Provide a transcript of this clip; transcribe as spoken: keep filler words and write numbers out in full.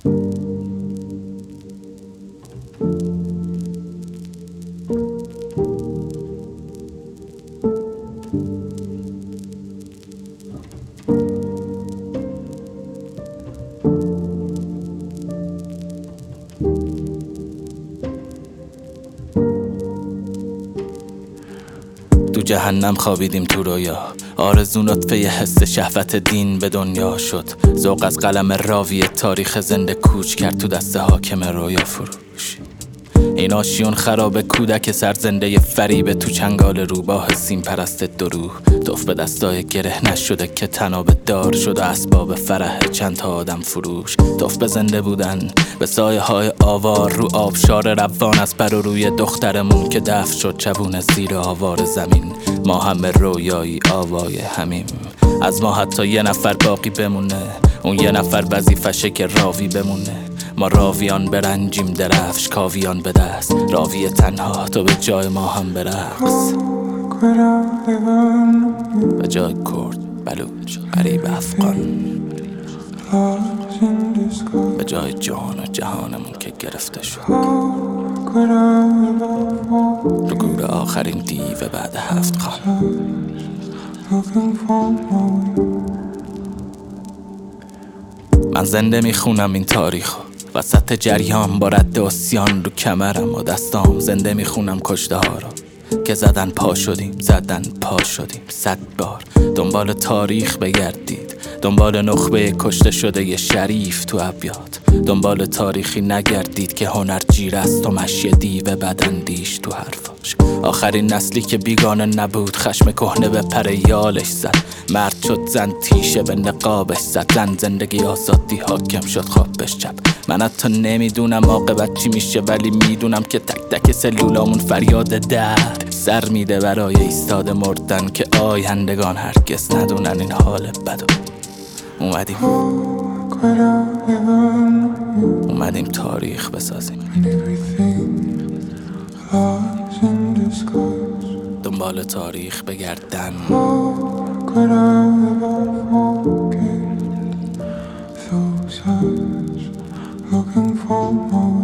تو جهنم خوابیدیم تو رویا، آرزو نطفه ی حس شهوت دین به دنیا شد. ذوق از قلم راوی تاریخ زنده کوچ کرد تو دست حاکم رویا فروش. این آشیون خراب کودک سرزنده ی فریب تو چنگال روباه سیم پرست دروح. توف به دستای گره نشده که تناب دار شد و اسباب فرح چند تا آدم فروش. توف به زنده بودن به سایه های آوار رو آبشار روان از پر و روی دخترمون که دفن شد چبون زیر آوار زمین. ما همه رویایی آوای همیم، از ما حتی یه نفر باقی بمونه، اون یه نفر وظیفشه که راوی بمونه. ما راویان برنجیم درفش، کاویان به دست، راوی تنها تو به جای ما هم برقص. به جای کرد، بلوچ، غریب، افغان، به جای جان و جهانمون که گرفته شد رو گور آخرین دیو بعد هفت خان. من زنده میخونم این تاریخو وسط جریان با رد اسیان رو کمرم و دستام. زنده میخونم کشته ها رو که زدن پا شدیم، زدن پا شدیم صد بار. دنبال تاریخ بگردید، دنبال نخبه کشته شده ی شریف تو ابیات. دنبال تاریخی نگردید که هنر جیر است و مشی دیو بداندیش تو حرفاش. آخرین نسلی که بیگانه نبود خشم کهنه به پر یالش زد. مرد شد زن تیشه به نقابش زد. زن زندگی آزادی حاکم شد خوابش چپ. من حتی نمیدونم عاقبت چی میشه، ولی میدونم که تک تک سلولامون فریاد درد سر میده برای ایستاده مردن که آیندگان هرگز ندونن این حال بدو. اومدیم اومدیم تاریخ بسازیم، دنبال تاریخ بگردن. Looking for more